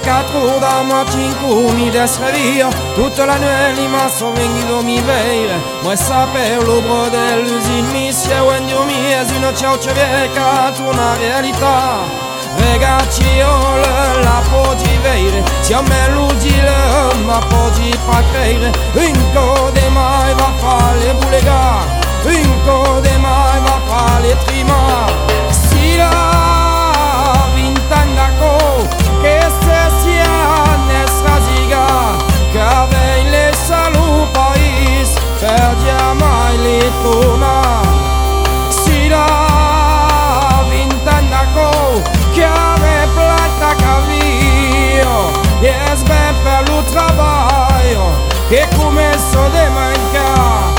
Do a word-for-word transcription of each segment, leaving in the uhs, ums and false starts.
quattro da mattina mi desrevia, tutta la nuit ma sono venuto mi veire. Moi saper l'obro dell'usine mi si è venduto mi è una ciaucia vecchia, una realtà. Ragazzi io la poggi vedere, siamo l'udile ma poggi fa credere. Un code mai va a fare le boulega, un code mai va a fare le trima. Si la vint'annaco che se sia nestra ziga, che avei le salu país per mai le tona. Si la vint'annaco che ave plata cavio, e ben per lo trabalho che começo de mancar.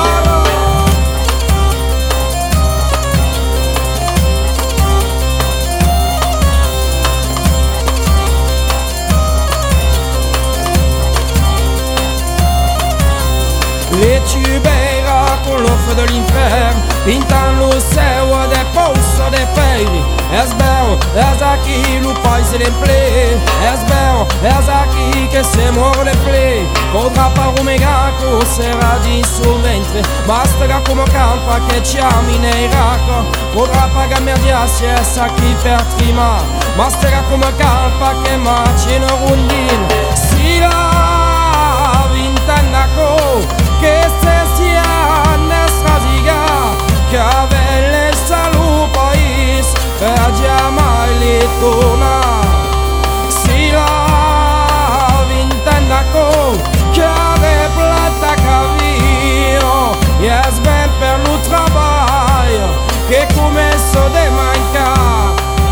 Le tubeira con lo feu de l'inferno pintan lo céu de poço de feiri. És bel, és aqui lo país de play. És bel, és aqui que se muore le play. Potrà par un megaco será di sul ventre, basta che come campa che ci ami nei racco. Potrà pagar merdia se è aqui per trima, basta che come campa che marci no rundin. Si la vint'annaco che se sia nestra ziga, che ave le salu país per mai li tona. Si la vint'annaco che ave plata cavio, e es ben per lo trabalho che começo de mancar.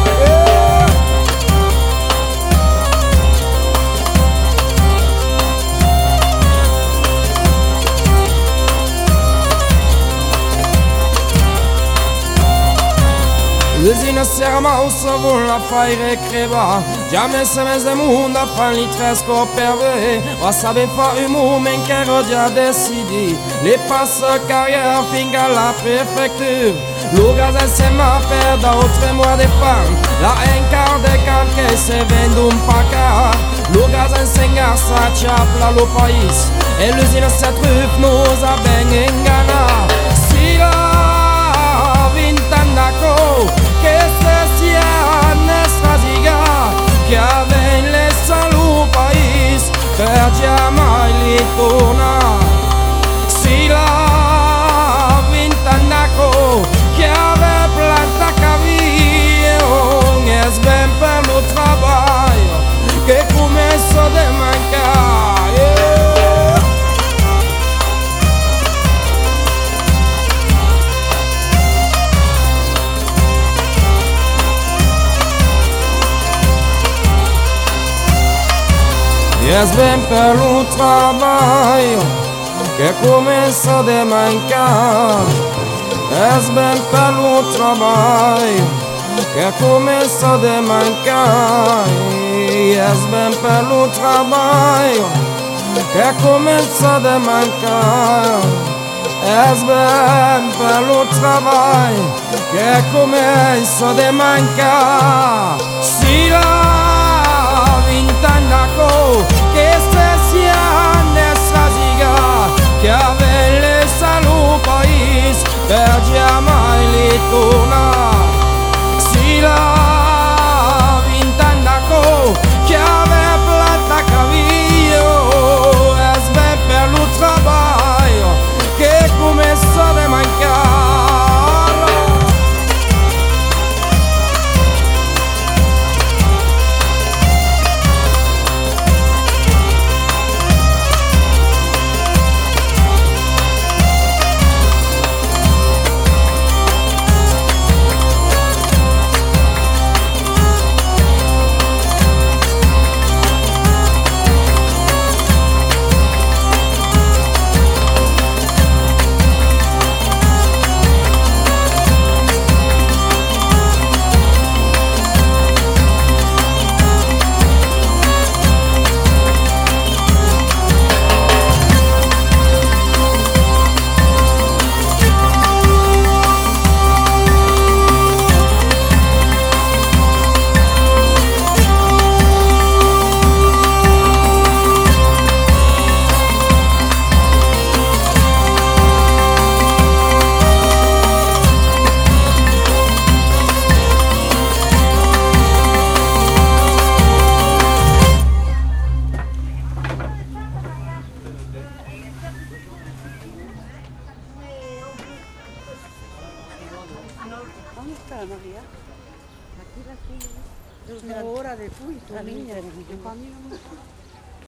L'usine sermausa vuol la fare creva, già messa mezza mondo a fare li tre scoperve. Ma sape fa un moment che ero già decidi, le passe carrière fin alla prefecture. Lugas insieme a faire d'autres mois de femme, la un quart de can che se vende un pacar. Lugas insegna sa ciapla lo país, e l'usine se truffe nos a ben ingana. Si la vint'annaco che se sia nestra ziga, che ave le salu país per mai li tona. Si la vint'annaco che ave planta cavio, es ben per lo trabalho che começo de mancar. Yeah. Es ben per lo trabalho che começo de mancar. Es ben per lo trabalho che começo de mancar. Es ben per lo trabalho che começo de mancar. Es ben per lo trabalho che começo de mancar. Si la vint'annaco che se sia nestra ziga, che ave le salu país per mai li tona. Si la vint'annaco che ave plata cavio, es ben per lo trabalho che começo de mancar. María. Aquí la sigue. Una hora de fui, tu niña. Yo camino mucho.